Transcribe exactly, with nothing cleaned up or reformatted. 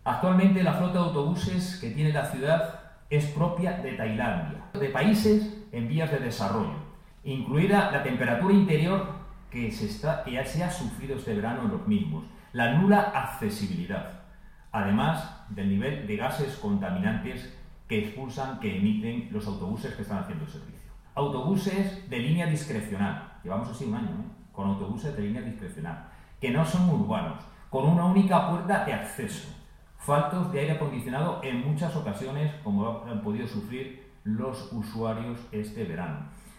Actualmente la flota de autobuses que tiene la ciudad es propia de Tailandia, de países en vías de desarrollo, incluida la temperatura interior que, se está, que ya se ha sufrido este verano en los mismos, la nula accesibilidad, además del nivel de gases contaminantes que expulsan, que emiten los autobuses que están haciendo el servicio. Autobuses de línea discrecional, llevamos así un año, ¿eh? Con autobuses de línea discrecional, que no son urbanos, con una única puerta de acceso, faltos de aire acondicionado en muchas ocasiones, como han podido sufrir los usuarios este verano.